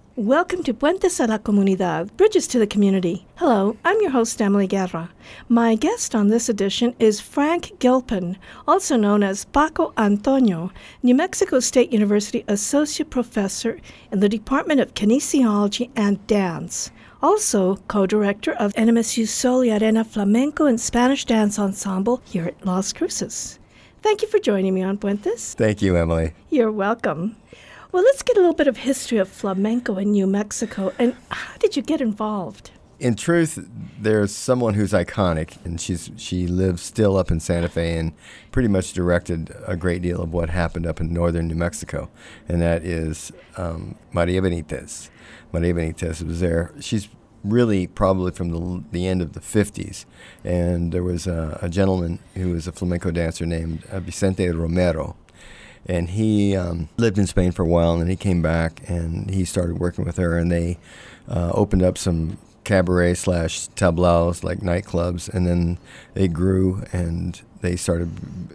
Welcome to Puentes a la Comunidad, Bridges to the Community. Hello, I'm your host, Emily Guerra. My guest on this edition is Frank Gilpin, also known as Paco Antonio, New Mexico State University Associate Professor in the Department of Kinesiology and Dance. Also co-director of NMSU Sol y Arena Flamenco and Spanish Dance Ensemble here at Las Cruces. Thank you for joining me on Puentes. Thank you, Emily. You're welcome. Well, let's get a little bit of history of flamenco in New Mexico. And how did you get involved? In truth, there's someone who's iconic, and she lives still up in Santa Fe and pretty much directed a great deal of what happened up in northern New Mexico, and that is Maria Benitez. Maria Benitez was there. She's really probably from the end of the 50s, and there was a gentleman who was a flamenco dancer named Vicente Romero. And he lived in Spain for a while, and then he came back, and he started working with her, and they opened up some cabaret/tablaos, like nightclubs, and then they grew, and they started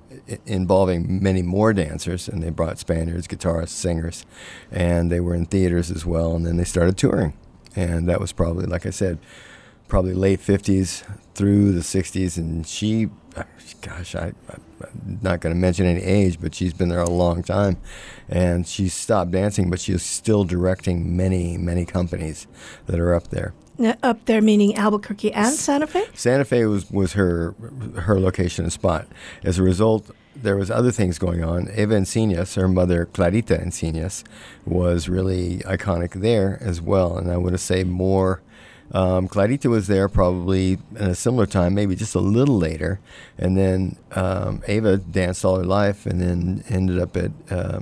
involving many more dancers, and they brought Spaniards, guitarists, singers, and they were in theaters as well, and then they started touring. And that was probably, like I said, probably late 50s through the 60s, and she, gosh, I'm not going to mention any age, but she's been there a long time, and she's stopped dancing, but she's still directing many, many companies that are up there. Now, up there meaning Albuquerque and Santa Fe? Santa Fe was her location and spot. As a result, there was other things going on. Eva Encinas, her mother Clarita Encinas, was really iconic there as well, and I want to say more. Clarita was there probably in a similar time, maybe just a little later, and then Ava danced all her life and then ended up at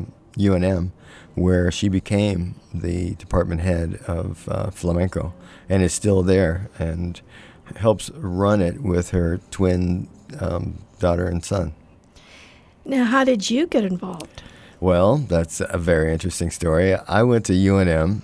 UNM, where she became the department head of flamenco and is still there and helps run it with her twin daughter and son. Now, how did you get involved? Well, that's a very interesting story. I went to UNM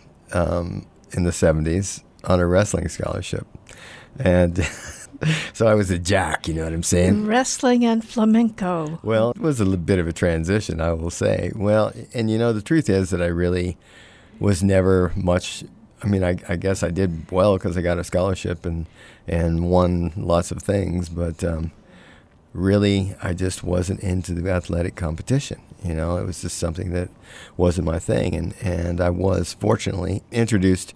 in the 70s on a wrestling scholarship. And so I was a jock, you know what I'm saying? Wrestling and flamenco. Well, it was a bit of a transition, I will say. Well, and you know, the truth is that I really was never much, I mean, I guess I did well because I got a scholarship and won lots of things, but really I just wasn't into the athletic competition. You know, it was just something that wasn't my thing. And I was fortunately introduced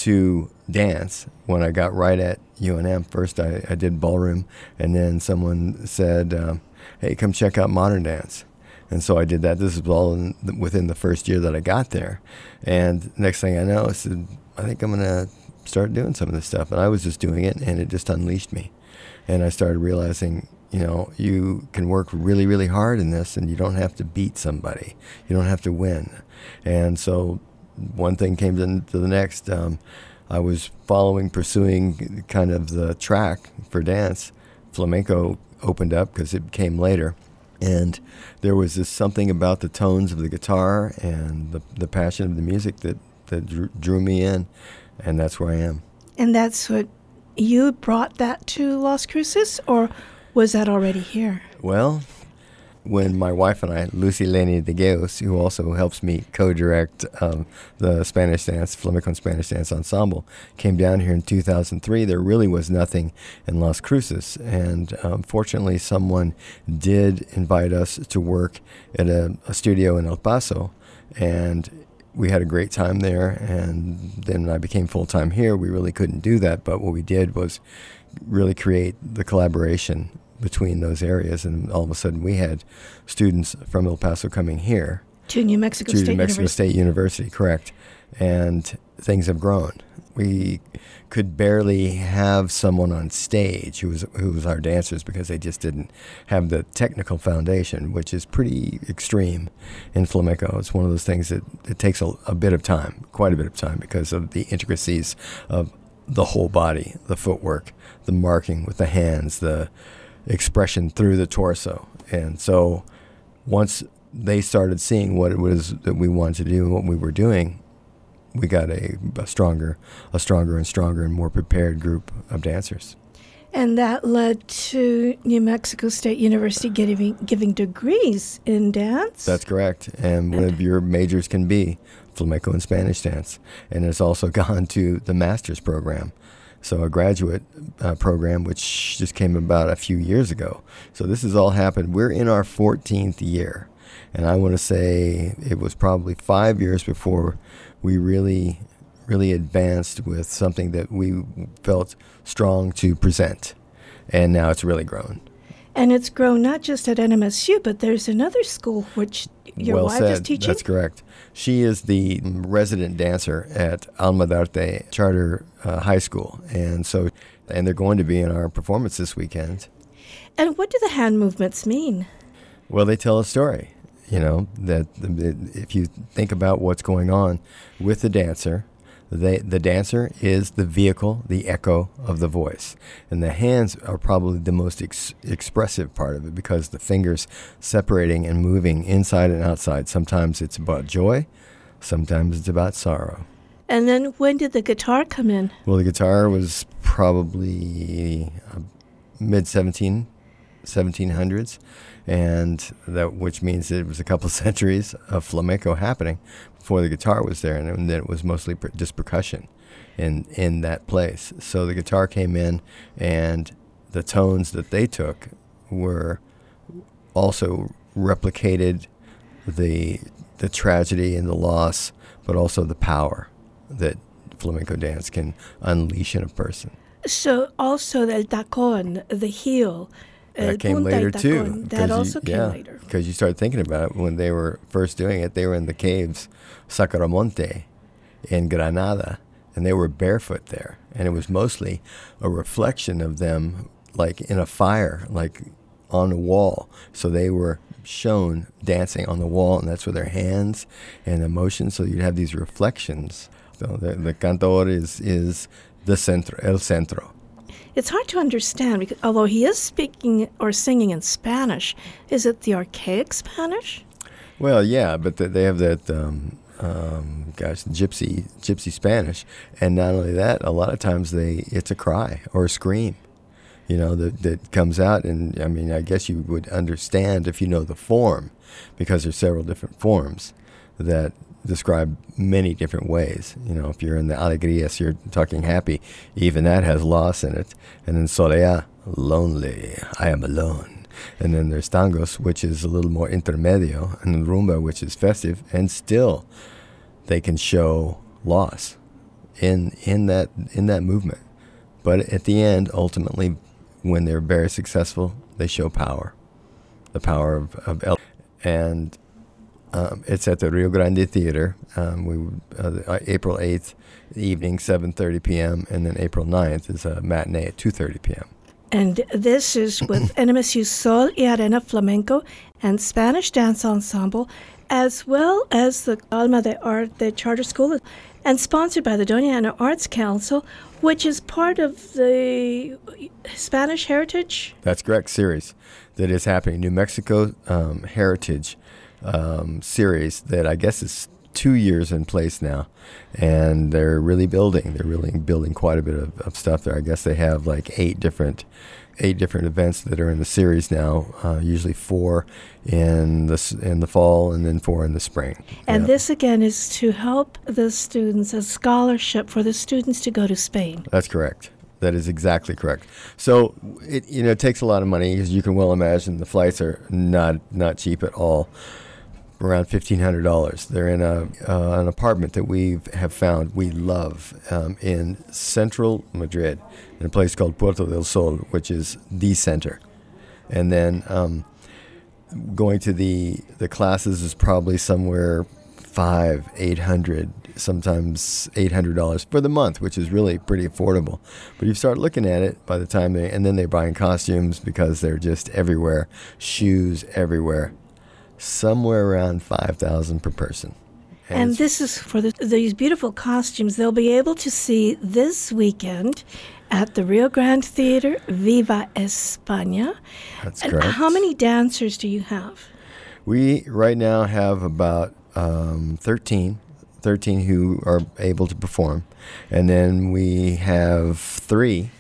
to dance when I got right at UNM. First I did ballroom, and then someone said, hey, come check out modern dance. And so I did that. This was all within the first year that I got there. And next thing I know, I said, I think I'm going to start doing some of this stuff. And I was just doing it, and it just unleashed me. And I started realizing, you know, you can work really, really hard in this, and you don't have to beat somebody. You don't have to win. And so one thing came to the next. I was pursuing kind of the track for dance. Flamenco opened up because it came later. And there was this something about the tones of the guitar and the passion of the music that drew me in, and that's where I am. And that's what you brought that to Las Cruces, or was that already here? Well, when my wife and I, Lucy Leni de Geus, who also helps me co-direct the Spanish Dance, Flamenco and Spanish Dance Ensemble, came down here in 2003, there really was nothing in Las Cruces. And fortunately, someone did invite us to work at a studio in El Paso, and we had a great time there. And then I became full-time here. We really couldn't do that, but what we did was really create the collaboration between those areas, and all of a sudden we had students from El Paso coming here to New Mexico State University, correct. And things have grown. We could barely have someone on stage who was our dancers because they just didn't have the technical foundation, which is pretty extreme in flamenco. It's one of those things that it takes a bit of time, quite a bit of time, because of the intricacies of the whole body, the footwork, the marking with the hands, the expression through the torso. And so once they started seeing what it was that we wanted to do and what we were doing, we got a stronger and stronger and more prepared group of dancers. And that led to New Mexico State University giving degrees in dance? That's correct. And one of your majors can be flamenco and Spanish dance. And it's also gone to the master's program. So a graduate program, which just came about a few years ago. So this has all happened. We're in our 14th year. And I want to say it was probably 5 years before we really advanced with something that we felt strong to present. And now it's really grown. And it's grown not just at NMSU, but there's another school which your wife is teaching? That's correct. She is the resident dancer at Alma d'Arte Charter High School. And they're going to be in our performance this weekend. And what do the hand movements mean? Well, they tell a story. That if you think about what's going on with the dancer, the dancer is the vehicle, the echo of the voice. And the hands are probably the most expressive part of it because the fingers separating and moving inside and outside. Sometimes it's about joy, sometimes it's about sorrow. And then when did the guitar come in? Well, the guitar was probably mid-1700s. And which means it was a couple of centuries of flamenco happening before the guitar was there, and then it was mostly just percussion in that place. So the guitar came in, and the tones that they took were also replicated the tragedy and the loss, but also the power that flamenco dance can unleash in a person. So also the tacón, the heel. That came later, too. That also came later. Because you start thinking about it, when they were first doing it, they were in the caves, Sacaramonte, in Granada, and they were barefoot there. And it was mostly a reflection of them, like in a fire, like on a wall. So they were shown dancing on the wall, and that's with their hands and emotions. So you'd have these reflections. So the cantor is the centro, el centro. It's hard to understand because although he is speaking or singing in Spanish, is it the archaic Spanish? Well, yeah, but they have that, gypsy Spanish, and not only that, a lot of times it's a cry or a scream, that comes out, and I mean, I guess you would understand if you know the form, because there's several different forms that describe many different ways. If you're in the alegrías, you're talking happy. Even that has loss in it. And then soleá, lonely, I am alone. And then there's tangos, which is a little more intermedio, and then rumba, which is festive, and still they can show loss in that movement. But at the end, ultimately, when they're very successful, they show power, the power of El. And it's at the Rio Grande Theater. April 8th evening, 7:30 p.m., and then April 9th is a matinee at 2:30 p.m. And this is with NMSU Sol y Arena Flamenco and Spanish Dance Ensemble, as well as the Alma de Arte Charter School, and sponsored by the Doña Ana Arts Council, which is part of the Spanish Heritage. That's correct, series that is happening. New Mexico Heritage series that I guess is 2 years in place now, and they're really building quite a bit of stuff there. I guess they have like eight different events that are in the series now, usually 4 in the fall and then 4 in the spring. And this again is to help the students, a scholarship for the students to go to Spain. That's correct. That is exactly correct. So it takes a lot of money, as you can well imagine. The flights are not cheap at all. Around $1,500. They're in an apartment that we have found we love in central Madrid, in a place called Puerto del Sol, which is the center. And then going to the classes is probably somewhere $500-800, sometimes $800 for the month, which is really pretty affordable. But you start looking at it by the time and then they're buying costumes because they're just everywhere, shoes everywhere. Somewhere around $5,000 per person. And this is for these beautiful costumes they'll be able to see this weekend at the Rio Grande Theater, Viva España. That's correct. How many dancers do you have? We right now have about 13 who are able to perform. And then we have three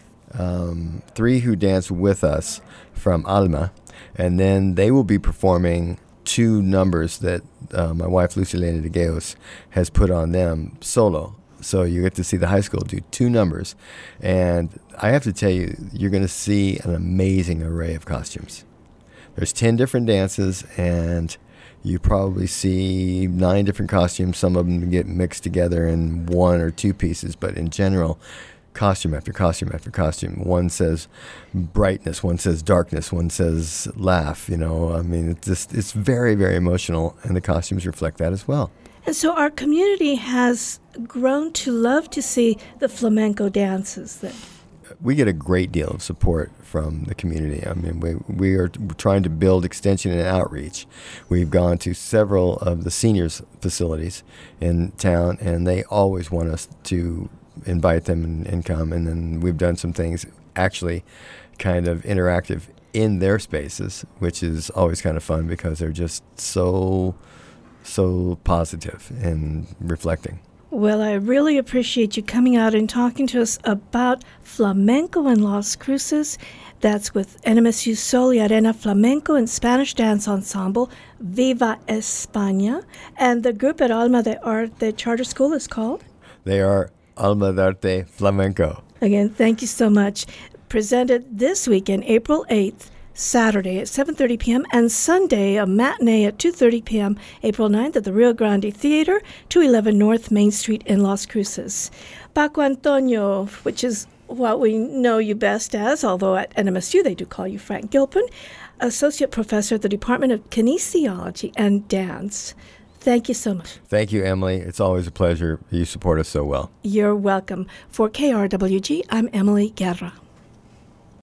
who dance with us from Alma. And then they will be performing two numbers that my wife, Lucilena de Geos, has put on them solo. So you get to see the high school do two numbers. And I have to tell you, you're going to see an amazing array of costumes. There's 10 different dances, and you probably see 9 different costumes. Some of them get mixed together in 1 or 2 pieces, but in general, costume after costume after costume. One says brightness, one says darkness, one says laugh. I mean, it's very, very emotional, and the costumes reflect that as well. And so our community has grown to love to see the flamenco dances. We get a great deal of support from the community. I mean, we are trying to build extension and outreach. We've gone to several of the seniors' facilities in town, and they always want us to invite them and come. And then we've done some things actually kind of interactive in their spaces, which is always kind of fun because they're just so positive and reflecting. Well, I really appreciate you coming out and talking to us about flamenco in Las Cruces. That's with NMSU Sol y Arena Flamenco and Spanish Dance Ensemble, Viva España. And the group at Alma de Arte Charter School is called? They are Alma de Arte Flamenco. Again, thank you so much. Presented this weekend, April 8th, Saturday at 7:30 p.m. and Sunday, a matinee at 2:30 p.m., April 9th at the Rio Grande Theater, 211 North Main Street in Las Cruces. Paco Antonio, which is what we know you best as, although at NMSU they do call you Frank Gilpin, Associate Professor at the Department of Kinesiology and Dance. Thank you so much. Thank you, Emily. It's always a pleasure. You support us so well. You're welcome. For KRWG, I'm Emily Guerra.